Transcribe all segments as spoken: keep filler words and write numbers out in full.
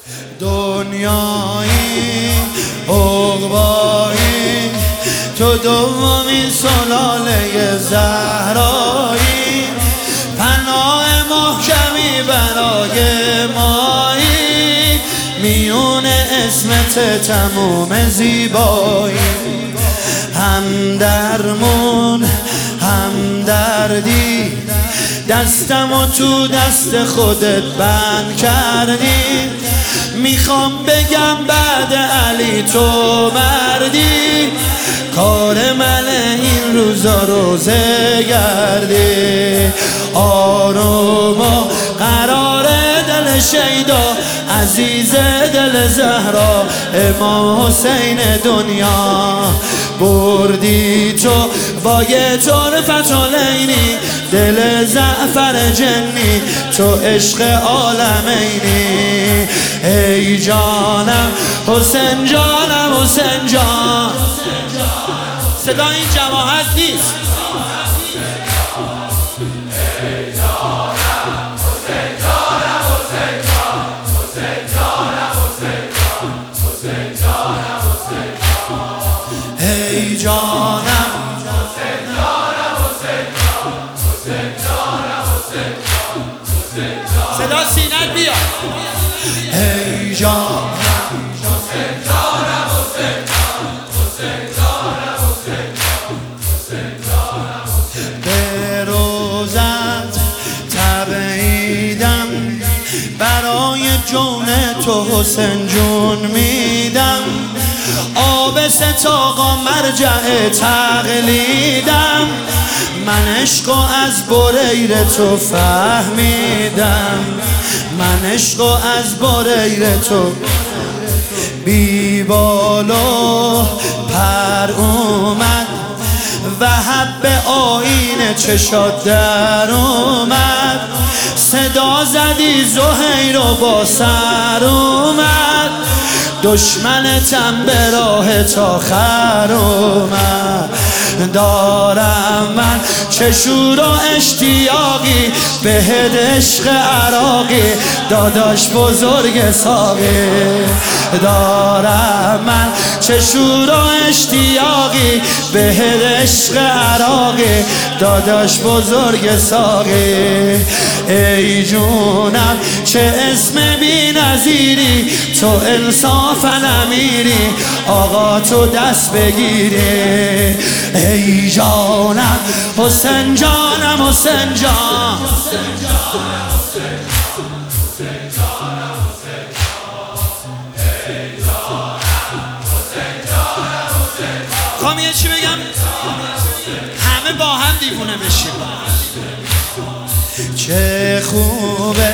دنیایی عقبایی تو دومین سلاله زهرایی پناه محکمی برای مایی میون اسمت تموم زیبایی هم درمون هم دردی دستم و تو دست خودت بند کردی میخوام بگم بعد علی تو مردی کار من این روزا روزه گردی آروم و قرار دل شیدا عزیز دل زهرا امام حسین دنیا بردی تو با یه طرفت علینی دل زعفر جنی تو عشق عالمینی ای جانم حسین جانم حسین جان صدا این جماعت نیست ای جانم صدا سینت بیا ای جانم به روزت تبعیدم برای جون تو حسین جون میدم آب ستاقا مرجع تقلیدم من عشقو از بریر تو فهمیدم من عشقو از بریر تو بی بال و پر اومد و حب آینه چشات در اومد صدا زدی زهیر و با سر اومد دشمنتم به راه تا خر اومد دارم من چه شور و اشتیاقی بهت عشق عراقی داداش بزرگ ساقی دارم من چه شور و اشتیاقی بهت عشق عراقی داداش بزرگ ساقی ای جونم چه اسم بی نظیری تو انصافا امیری آقا تو دست بگیری ای جانم حسین جانم حسین جان خواهم یه چی بگم همه با هم دیوونه بشیم چه خوبه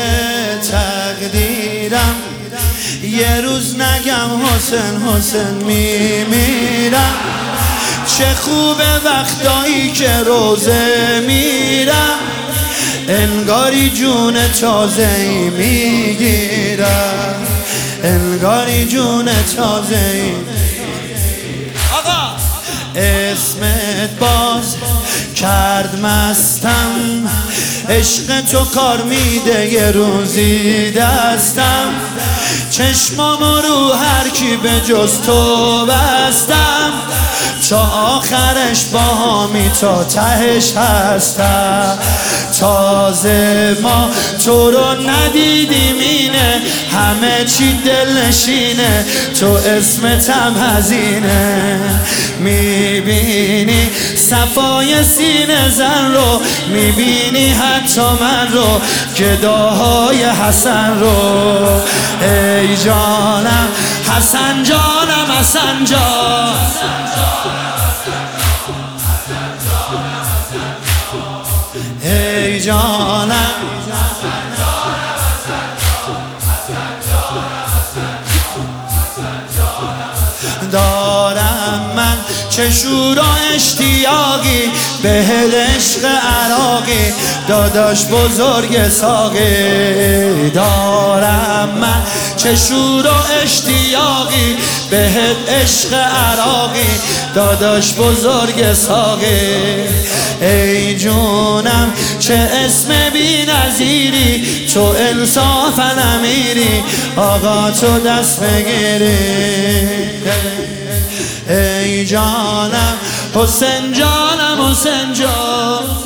تقدیرم یه روز نگم حسین حسین میمیرم چه خوبه وقتایی که روزه میرم انگاری جون تازه‌ای میگیرم انگاری جون تازه‌ای آقا اسمت باز کرد مستم عشق تو کار میده یه روزی دستم چشمامو رو هر کی به جز تو بستم تا آخرش با همی تا تهش هستم تازه ما تو رو ندیدیم اینه همه چی دلنشینه تو اسمتم هزینه میبینی صفای سینه زن رو میبینی حتی من رو گداهای حسن رو ای جانم حسن جانم حسن جان ای جانم دارم من چه شور و اشتیاقی به عشق عراقی داداش بزرگ ساقی دارم من چه شور و اشتیاقی به عشق عراقی داداش بزرگ ساقی ای جونم چه اسم بی نظیری تو انصاف نمیری آقا تو دست بگیری ای جانم حسین جانم حسین جان